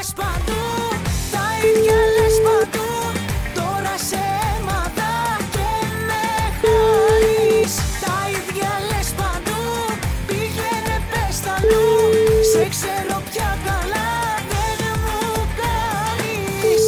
λες παντού, τα ίδια λες παντού. Τώρα σε έμαθα και με χάρης. Τα ίδια λες παντού, πήγαινε πες τα αλλού. Σε ξέρω πια καλά, δεν μου κάνεις.